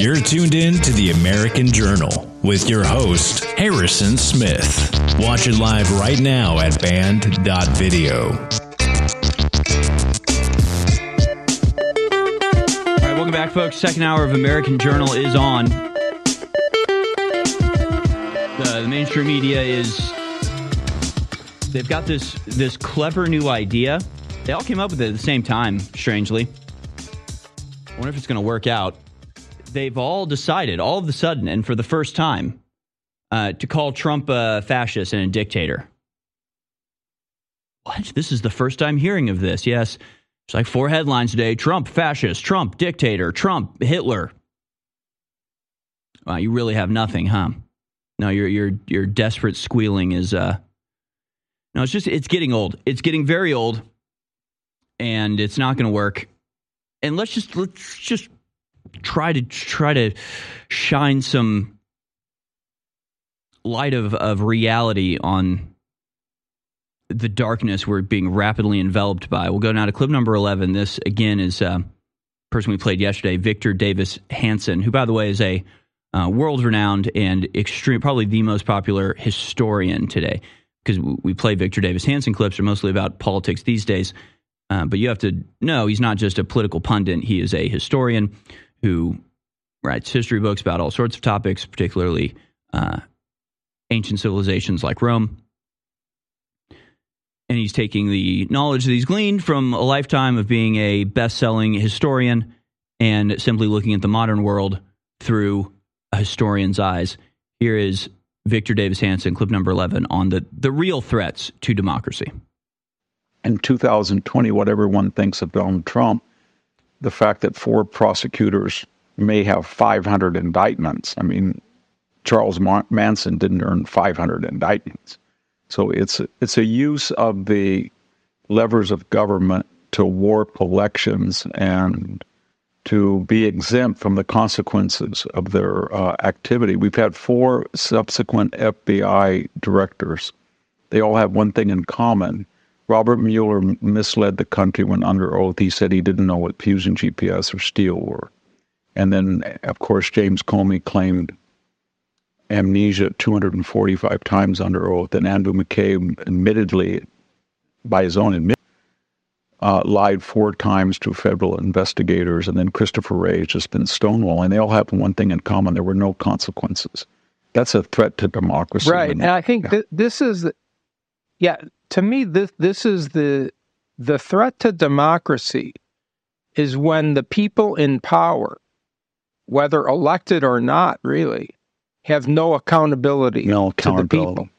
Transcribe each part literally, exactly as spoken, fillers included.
You're tuned in to the American Journal with your host, Harrison Smith. Watch it live right now at band dot video. All right, welcome back, folks. Second hour of American Journal is on. The, the mainstream media is... They've got this this clever new idea. They all came up with it at the same time, strangely. I wonder if it's going to work out. They've all decided, all of a sudden, and for the first time, uh, to call Trump a fascist and a dictator. What? This is the first time hearing of this. Yes. It's like four headlines today. Trump fascist, Trump dictator, Trump Hitler. Wow, you really have nothing, huh? No, your your your desperate squealing is... Uh, no, it's just, it's getting old. It's getting very old, and it's not going to work. And let's just, let's just try to, try to shine some light of, of reality on the darkness we're being rapidly enveloped by. We'll go now to clip number eleven. This, again, is a person we played yesterday, Victor Davis Hanson, who, by the way, is a uh, world-renowned and extreme, probably the most popular historian today. Because we play Victor Davis Hanson clips are mostly about politics these days. Uh, but you have to know he's not just a political pundit. He is a historian who writes history books about all sorts of topics, particularly uh, ancient civilizations like Rome. And he's taking the knowledge that he's gleaned from a lifetime of being a best-selling historian and simply looking at the modern world through a historian's eyes. Here is Victor Davis Hanson, clip number eleven, on the, the real threats to democracy. In two thousand twenty, whatever one thinks of Donald Trump, the fact that four prosecutors may have five hundred indictments. I mean, Charles Manson didn't earn five hundred indictments. So it's, it's a use of the levers of government to warp elections and to be exempt from the consequences of their uh, activity. We've had four subsequent F B I directors. They all have one thing in common. Robert Mueller misled the country when under oath he said he didn't know what fusion G P S or steel were. And then, of course, James Comey claimed amnesia two hundred forty-five times under oath, and Andrew McCabe admittedly, by his own admission, Uh, lied four times to federal investigators, and then Christopher Wray has just been stonewalling. They all have one thing in common: there were no consequences. That's a threat to democracy. Right, and, and I think yeah. th- this is, the, yeah, to me, this this is the the threat to democracy is when the people in power, whether elected or not, really, have no accountability, no accountability. to the people.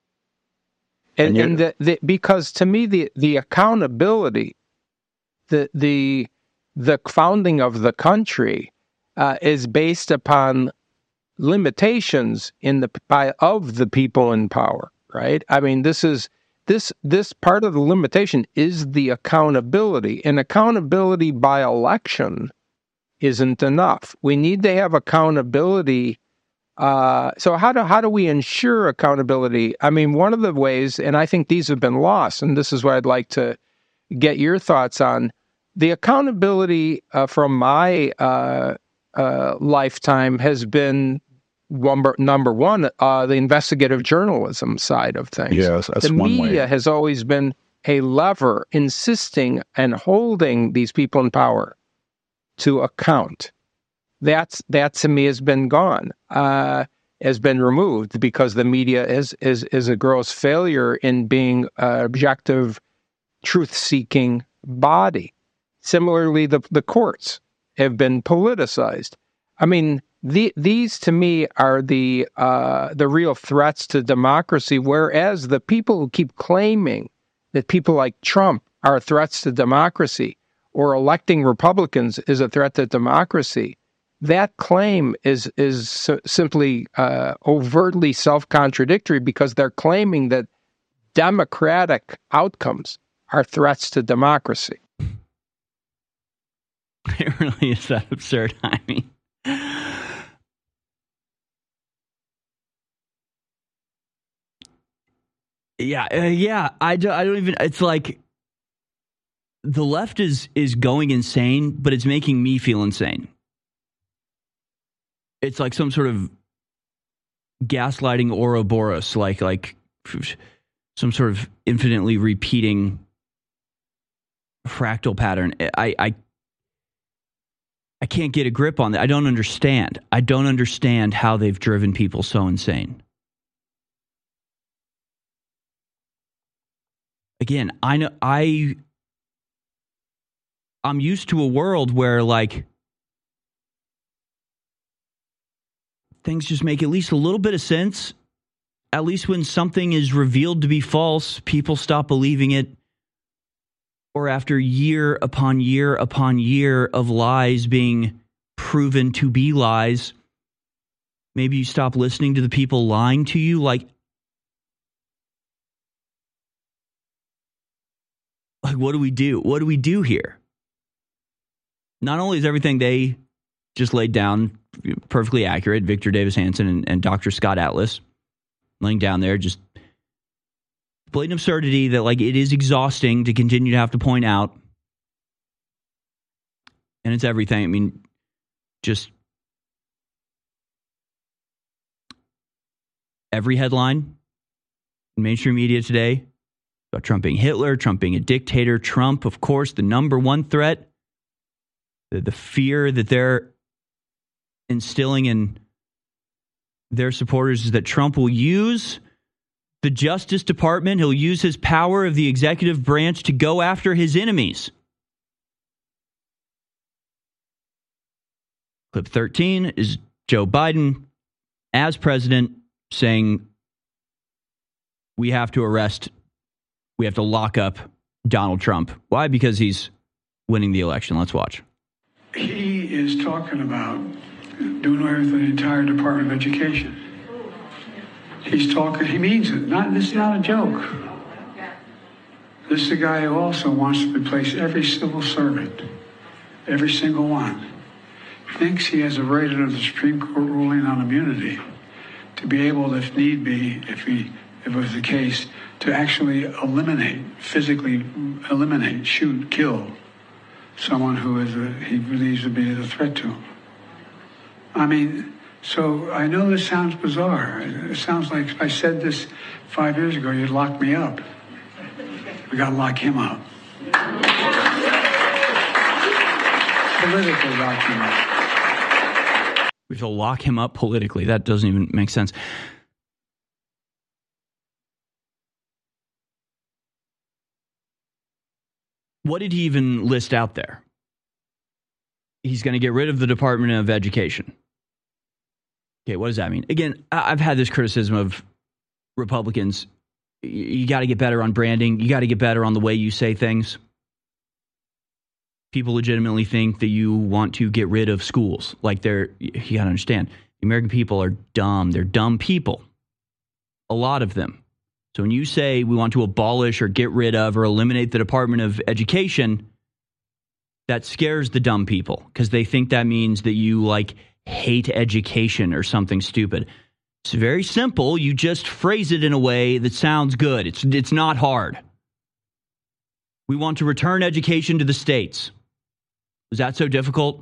And, and, and the, the, because to me, the, the accountability, the the the founding of the country uh, is based upon limitations in the by of the people in power, right? I mean, this is this this part of the limitation is the accountability, and accountability by election isn't enough. We need to have accountability. Uh, so how do how do we ensure accountability? I mean, one of the ways, and I think these have been lost, and this is what I'd like to get your thoughts on, the accountability uh, from my uh, uh, lifetime has been number, number one, uh, the investigative journalism side of things. Yes, that's the one media way. has always been a lever insisting and holding these people in power to account. That's that to me has been gone, uh, has been removed because the media is is is a gross failure in being an objective, truth-seeking body. Similarly, the the courts have been politicized. I mean, the, these to me are the uh, the real threats to democracy. Whereas the people who keep claiming that people like Trump are threats to democracy, or electing Republicans is a threat to democracy, that claim is is so simply uh, overtly self-contradictory because they're claiming that democratic outcomes are threats to democracy. It really is that absurd. I mean, yeah, uh, yeah. I don't, I don't even. It's like the left is is going insane, but it's making me feel insane. it's like some sort of gaslighting Ouroboros, like like some sort of infinitely repeating fractal pattern. I, I I can't get a grip on that. I don't understand. I don't understand how they've driven people so insane. Again, I know I I'm used to a world where like things just make at least a little bit of sense. At least when something is revealed to be false, people stop believing it. Or after year upon year upon year of lies being proven to be lies, maybe you stop listening to the people lying to you. Like, like what do we do? What do we do here? Not only is everything they just laid down perfectly accurate, Victor Davis Hanson and, and Doctor Scott Atlas laying down there just blatant absurdity that, like, it is exhausting to continue to have to point out. And it's everything. I mean, just every headline in mainstream media today about Trump being Hitler, Trump being a dictator, Trump, of course, the number one threat, the, the fear that they're instilling in their supporters is that Trump will use the Justice Department, he'll use his power of the executive branch to go after his enemies. Clip thirteen is Joe Biden as president saying we have to arrest, we have to lock up Donald Trump. Why? Because he's winning the election. Let's watch. He is talking about doing away with the entire Department of Education. He's talking, he means it. Not, this is not a joke. This is a guy who also wants to replace every civil servant, every single one. Thinks he has a right under the Supreme Court ruling on immunity to be able, if need be, if he, if it was the case, to actually eliminate, physically eliminate, shoot, kill someone who is a, he believes to be a threat to him. I mean, so I know this sounds bizarre. It sounds like if I said this five years ago, you'd lock me up. We got to lock him up. Politically lock him up. We have to lock him up politically. That doesn't even make sense. What did he even list out there? He's going to get rid of the Department of Education. Okay, what does that mean? Again, I've had this criticism of Republicans. You got to get better on branding. You got to get better on the way you say things. People legitimately think that you want to get rid of schools. Like they're, you got to understand, the American people are dumb. They're dumb people. A lot of them. So when you say we want to abolish or get rid of or eliminate the Department of Education, that scares the dumb people because they think that means that you like hate education or something stupid. It's very simple. You just phrase it in a way that sounds good. It's it's not hard. We want to return education to the states. Is that so difficult?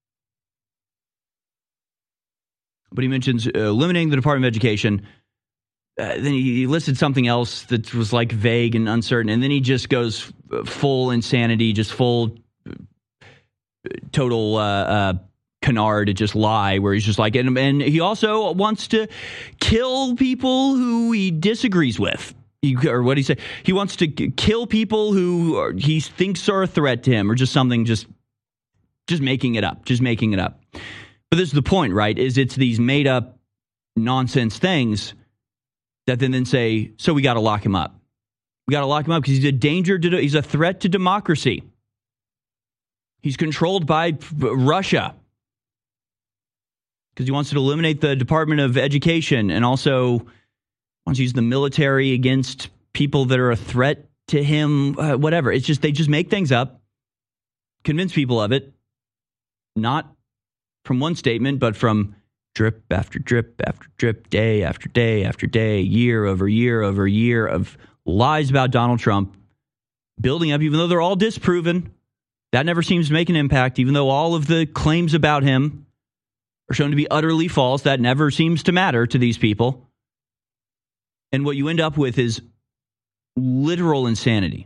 But he mentions uh, eliminating the Department of Education. Uh, then he, he listed something else that was like vague and uncertain. And then he just goes full insanity, just full total uh, uh, canard to just lie, where he's just like, and, and he also wants to kill people who he disagrees with. He, or what do you say? He wants to kill people who are, he thinks are a threat to him, or just something, just just making it up, just making it up. But this is the point, right? Is it's these made up nonsense things that then then say, so we got to lock him up. We got to lock him up because he's a danger to, he's a threat to democracy. He's controlled by Russia because he wants to eliminate the Department of Education and also wants to use the military against people that are a threat to him, uh, whatever. It's just, they just make things up, convince people of it, not from one statement, but from drip after drip after drip, day after day after day, year over year over year of lies about Donald Trump, building up, even though they're all disproven. That never seems to make an impact, even though all of the claims about him are shown to be utterly false. That never seems to matter to these people. And what you end up with is literal insanity.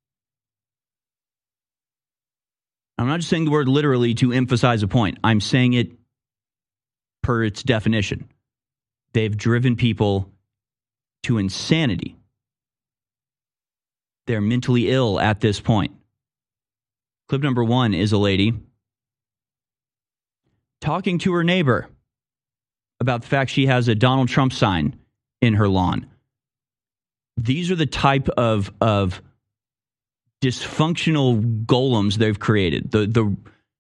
I'm not just saying the word literally to emphasize a point. I'm saying it per its definition. They've driven people to insanity. They're mentally ill at this point. Clip number one is a lady talking to her neighbor about the fact she has a Donald Trump sign in her lawn. These are the type of of dysfunctional golems they've created. The the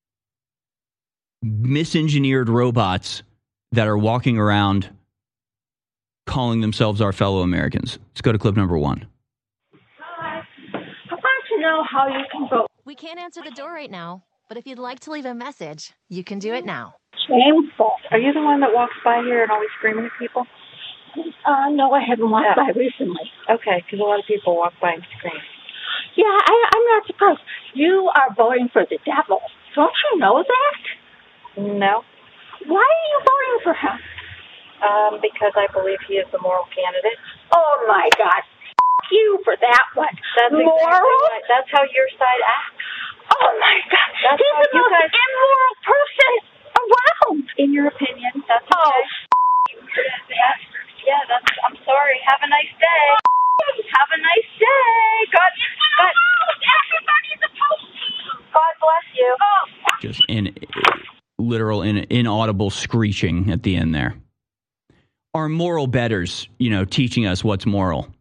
misengineered robots that are walking around calling themselves our fellow Americans. Let's go to clip number one. Hi. I want to know how you can vote. We can't answer the door right now, but if you'd like to leave a message, you can do it now. Shameful. Are you the one that walks by here and always screaming at people? Uh, no, I haven't walked Yeah. by recently. Okay, because a lot of people walk by and scream. Yeah, I, I'm not surprised. You are voting for the devil. Don't you know that? No, Why are you voting for him? um, because I believe he is the moral candidate. Oh, my God. F- you for that one. That's exactly Moral? what, that's how your side acts. Oh, my God. That's He's how the you most guys- immoral person around. In your opinion, that's Oh, okay. Yeah, yeah, that's, I'm sorry. Have a nice day. Have a nice day. God, God, everybody's opposed to you. God bless you. Oh, Just in literal, in, inaudible screeching at the end there. Our moral betters, you know, teaching us what's moral.